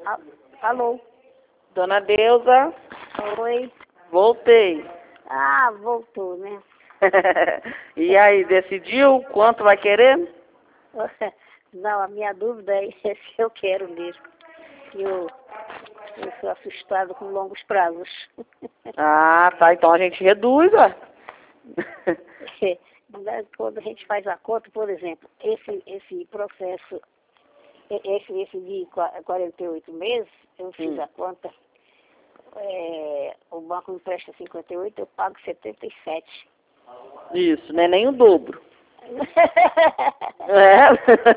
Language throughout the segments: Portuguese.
Alô? Dona Deusa, Oi? voltei. Ah, voltou, né? E aí, decidiu quanto vai querer? Não, a minha dúvida é se eu quero mesmo. Eu sou assustada com longos prazos. Ah, tá. Então a gente reduz, ó. Quando a gente faz a conta, por exemplo, esse processo, esse de 48 meses, eu fiz a conta, o banco me presta 58, eu pago 77. Isso, não é nem o dobro. É.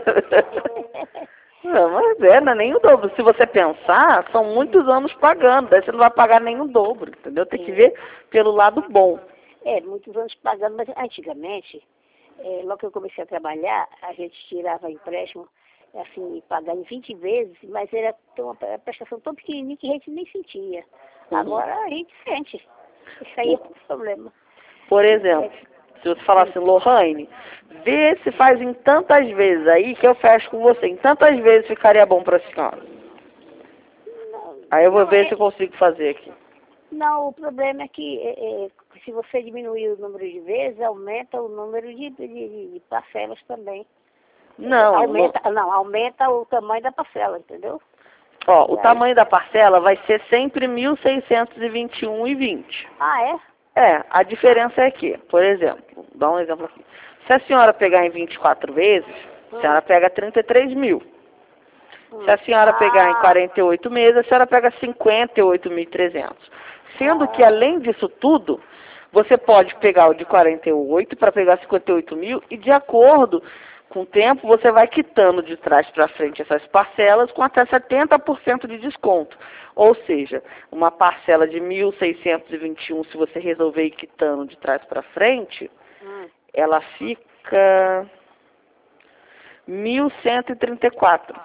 Não, mas não é nem o dobro. Se você pensar, são muitos anos pagando, daí você não vai pagar nem o dobro, entendeu? Tem que ver pelo lado bom. Muitos anos pagando, mas antigamente, logo que eu comecei a trabalhar, a gente tirava empréstimo, assim, pagar em 20 vezes, mas era uma prestação tão pequenininha que a gente nem sentia. Agora a gente sente. Isso aí é um problema. Por exemplo, se você falar assim, Lohane, vê se faz em tantas vezes aí que eu fecho com você. Em tantas vezes ficaria bom para a senhora. Aí eu vou ver se eu consigo fazer aqui. Não, o problema é que se você diminuir o número de vezes, aumenta o número de parcelas também. Não, aumenta o tamanho da parcela, entendeu? Ó, o tamanho da parcela vai ser sempre 1.621,20. Ah, é? É, a diferença é que, por exemplo, vou dar um exemplo aqui. Se a senhora pegar em 24 vezes, a senhora pega 33 mil. Se a senhora pegar em 48 meses, a senhora pega 58.300. Sendo que, além disso tudo, você pode pegar o de 48 para pegar 58 mil e, de acordo com o tempo, você vai quitando de trás para frente essas parcelas com até 70% de desconto. Ou seja, uma parcela de 1.621, se você resolver ir quitando de trás para frente, ela fica 1.134.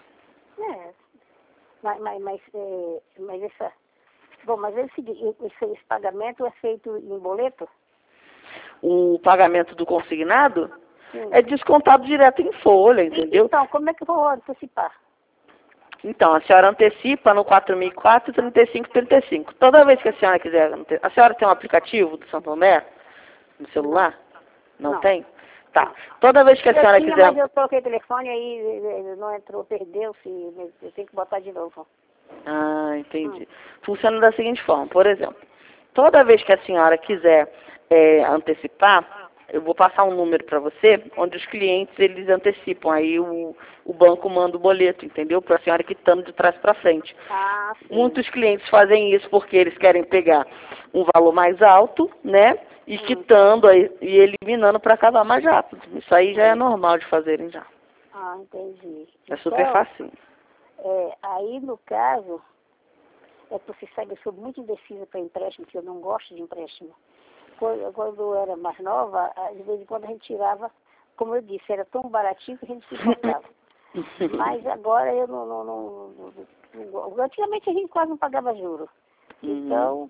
Mas essa... Bom, mas esse pagamento é feito em boleto? O pagamento do consignado é descontado direto em folha, entendeu? Então, como é que eu vou antecipar? Então, a senhora antecipa no 4004 3535. Toda vez que a senhora quiser... A senhora tem um aplicativo do Santander no celular? Não tem? Tá. Toda vez que a senhora quiser... Mas eu troquei o telefone, aí não entrou, perdeu-se, eu tenho que botar de novo. Ah, entendi. Funciona da seguinte forma, por exemplo, toda vez que a senhora quiser antecipar, eu vou passar um número para você, onde os clientes, eles antecipam, aí o banco manda o boleto, entendeu? Para a senhora quitando de trás para frente. Ah, sim. Muitos clientes fazem isso porque eles querem pegar um valor mais alto, né? E quitando e eliminando para acabar mais rápido. Isso aí já é normal de fazerem já. Ah, entendi. É super fácil. Aí, no caso, você sabe, eu sou muito indecisa para empréstimo, porque eu não gosto de empréstimo. Quando eu era mais nova, de vez em quando a gente tirava, como eu disse, era tão baratinho que a gente se comprava. Mas agora eu não antigamente a gente quase não pagava juros. Então,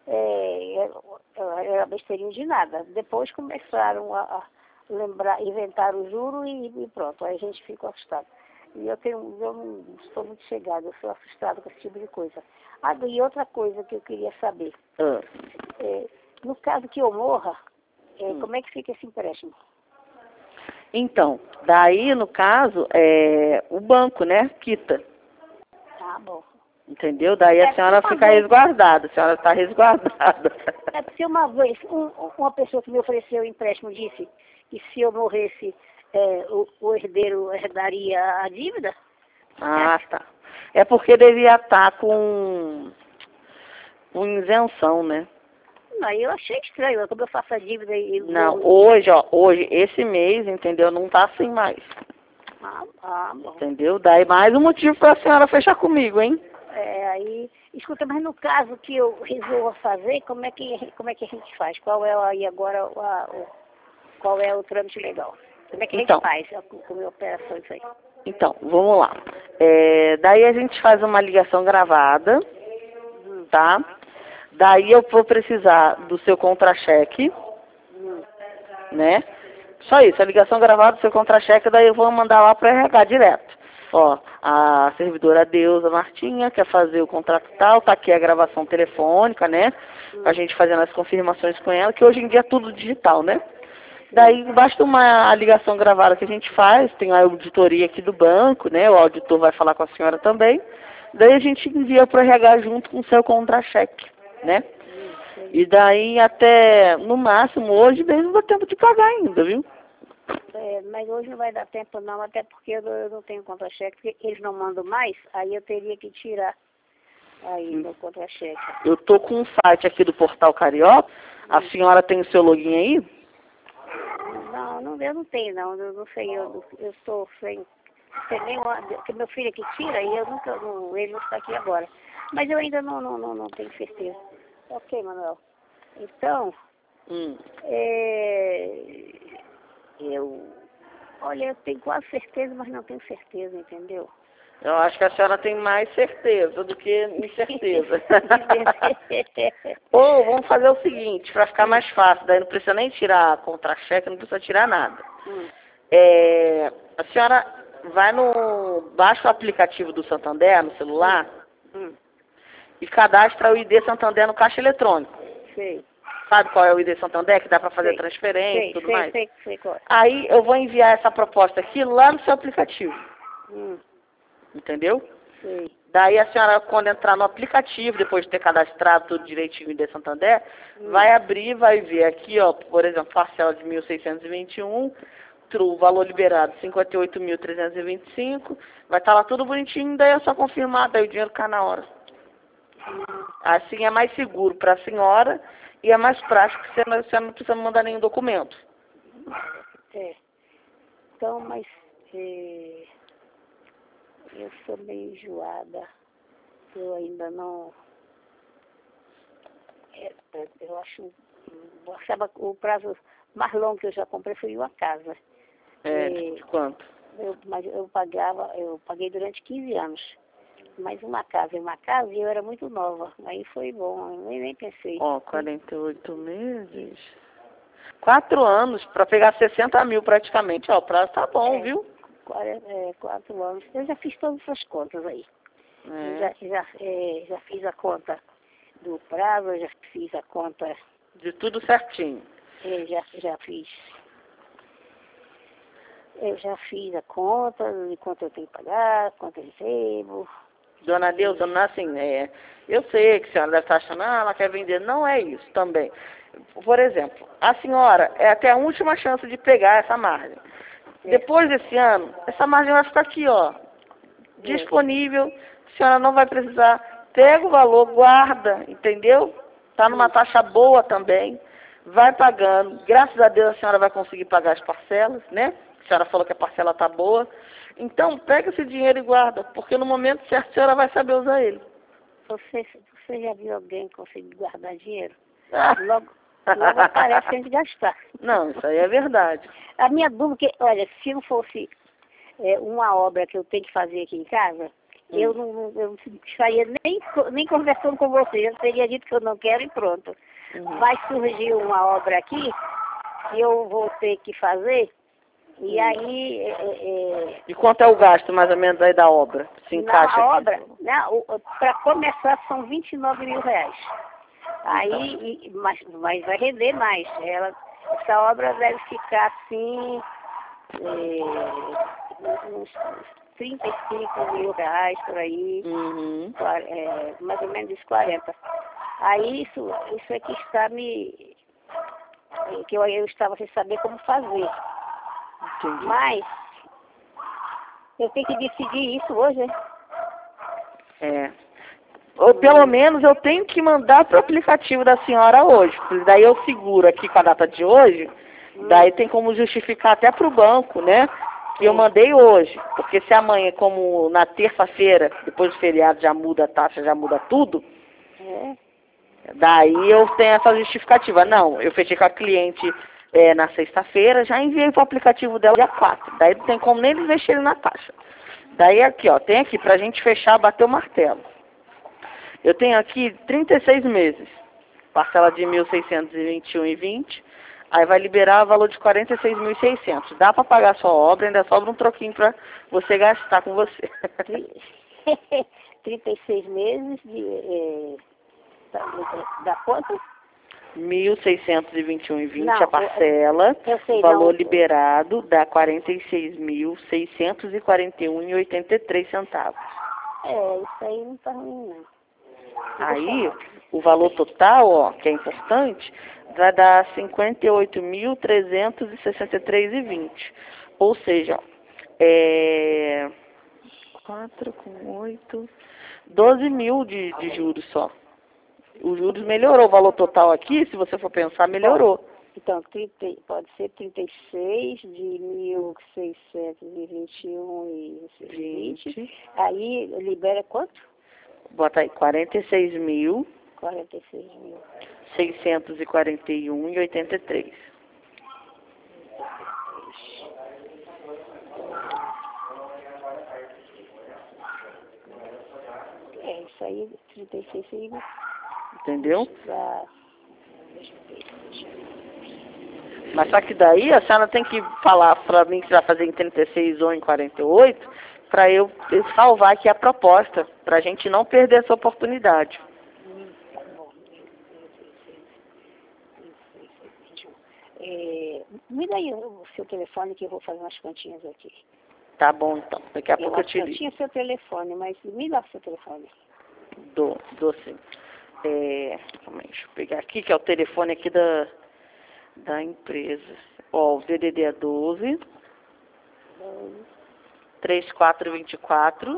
era besteirinho de nada. Depois começaram a inventar o juro e pronto, aí a gente ficou assustado. E eu não estou muito chegada, eu sou assustada com esse tipo de coisa. E outra coisa que eu queria saber. No caso que eu morra, como é que fica esse empréstimo? Então, daí, no caso, o banco, né, quita. Ah, bom. Entendeu? Daí a senhora fica resguardada, a senhora está resguardada. É porque uma vez, uma pessoa que me ofereceu o empréstimo disse que se eu morresse, o herdeiro herdaria a dívida. Ah, tá. É porque devia estar com isenção, né? Não, eu achei estranho, como eu faço a dívida e... Não, hoje, esse mês, entendeu? Não tá assim mais. Bom. Entendeu? Daí mais um motivo para a senhora fechar comigo, hein? Escuta, mas no caso que eu resolvo fazer, como é que a gente faz? Qual é aí agora qual é o trâmite legal? Como é que a gente faz com a minha operação isso aí? Então, vamos lá. Daí a gente faz uma ligação gravada, tá? Daí eu vou precisar do seu contra-cheque, né? Só isso, a ligação gravada do seu contra-cheque, daí eu vou mandar lá para RH direto. Ó, a servidora Deusa Martinha quer fazer o contrato tal, tá aqui a gravação telefônica, né? A gente fazendo as confirmações com ela, que hoje em dia é tudo digital, né? Daí basta uma ligação gravada que a gente faz, tem a auditoria aqui do banco, né? O auditor vai falar com a senhora também. Daí a gente envia para o RH junto com o seu contra-cheque, né? E daí até, no máximo, hoje mesmo dá tempo de pagar ainda, viu? Mas hoje não vai dar tempo não, até porque eu não tenho contra-cheque, porque eles não mandam mais, aí eu teria que tirar aí meu contra-cheque. Eu tô com um site aqui do Portal Carioca, a senhora tem o seu login aí? Não, eu não tenho não, eu não sei, eu estou sem nem que meu filho aqui tira e eu nunca, ele não está aqui agora. Mas eu ainda não tenho certeza. Ok, Manuel. Então, olha, eu tenho quase certeza, mas não tenho certeza, entendeu? Eu acho que a senhora tem mais certeza do que incerteza. Ou vamos fazer o seguinte, para ficar mais fácil, daí não precisa nem tirar contra-cheque, não precisa tirar nada. A senhora baixa o aplicativo do Santander no celular e cadastra o ID Santander no caixa eletrônico. Sei. Sabe qual é o ID Santander, que dá para fazer transferência e tudo mais? Sei qual é. Aí eu vou enviar essa proposta aqui lá no seu aplicativo. Entendeu? Sei. Daí a senhora, quando entrar no aplicativo, depois de ter cadastrado tudo direitinho em ID Santander, vai abrir, vai ver aqui, ó, por exemplo, parcela de 1.621, o valor liberado 58.325, vai estar lá tudo bonitinho, daí é só confirmar, daí o dinheiro cai na hora. Assim é mais seguro para a senhora e é mais prático, que você não precisa mandar nenhum documento. Então, mas eu sou meio enjoada. Eu ainda não... eu acho... Sabe, o prazo mais longo que eu já comprei foi uma casa. De quanto? Mas eu paguei durante 15 anos. Mas uma casa e eu era muito nova. Aí foi bom, eu nem pensei. 48 meses. 4 anos, para pegar 60 mil praticamente. Ó, o prazo tá bom, viu? 4 anos. Eu já fiz todas essas contas aí. Já fiz a conta do prazo, eu já fiz a conta... De tudo certinho. Já fiz. Eu já fiz a conta de quanto eu tenho que pagar, quanto eu recebo. Dona Deusa, assim, eu sei que a senhora deve estar achando, ela quer vender. Não é isso também. Por exemplo, a senhora é até a última chance de pegar essa margem. Depois desse ano, essa margem vai ficar aqui, ó, disponível. A senhora não vai precisar. Pega o valor, guarda, entendeu? Está numa taxa boa também. Vai pagando. Graças a Deus a senhora vai conseguir pagar as parcelas, né? A senhora falou que a parcela está boa. Então, pega esse dinheiro e guarda, porque no momento certo a senhora vai saber usar ele. Você já viu alguém conseguir guardar dinheiro? Logo aparece a gente gastar. Não, isso aí é verdade. A minha dúvida é que, olha, se não fosse uma obra que eu tenho que fazer aqui em casa, eu não estaria nem conversando com você. Eu teria dito que eu não quero e pronto. Vai surgir uma obra aqui que eu vou ter que fazer. E aí... E quanto é o gasto, mais ou menos, aí da obra? Se encaixa na obra, para começar, são 29 mil reais. Aí, mas vai render mais. Essa obra deve ficar, assim, uns 35 mil reais, por aí. Mais ou menos uns 40. Aí, isso é que está que eu estava sem saber como fazer. Entendi. Mas eu tenho que decidir isso hoje, Ou pelo menos eu tenho que mandar para o aplicativo da senhora hoje. Daí eu seguro aqui com a data de hoje. Daí tem como justificar até para o banco, né? Que eu mandei hoje. Porque se amanhã, como na terça-feira, depois do feriado, já muda a taxa, já muda tudo. Daí eu tenho essa justificativa. Não, eu fechei com a cliente... na sexta-feira, já enviei para o aplicativo dela dia 4. Daí não tem como nem eles mexerem na taxa. Daí aqui, ó, tem aqui para a gente fechar, bater o martelo. Eu tenho aqui 36 meses. Parcela de 1.621,20. Aí vai liberar o valor de 46.600. Dá para pagar a sua obra, ainda sobra um troquinho para você gastar com você. 36 meses dá quanto? 1.621,20 Não, a parcela. eu sei, O valor não. liberado dá 46.641,83 centavos. Isso aí não tá ruim, não. Aí, o valor total, ó, que é importante, vai dar 58.363,20. Ou seja, 4 com 8, 12 mil de juros só. Os juros melhorou, o valor total aqui, se você for pensar, melhorou. Então, pode ser 36 de 1.621,20. Aí libera quanto? Bota aí, 46.000. 46.000. 641,83. Isso aí, 36 aí. Entendeu? Deixa eu ver. Mas só que daí a senhora tem que falar para mim que vai fazer em 36 ou em 48, para eu salvar aqui a proposta, para a gente não perder essa oportunidade. Tá bom. Me dá aí o seu telefone que eu vou fazer umas continhas aqui. Tá bom, então. Daqui a pouco eu te ligo. Eu tinha seu telefone, mas me dá o seu telefone. Dou sim. Deixa eu pegar aqui, que é o telefone aqui da empresa. Ó, o DDD é 12 3424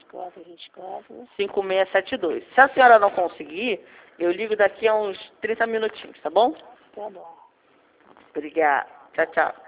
5672. Se a senhora não conseguir, eu ligo daqui a uns 30 minutinhos, tá bom? Tá bom. Obrigada. Tchau, tchau.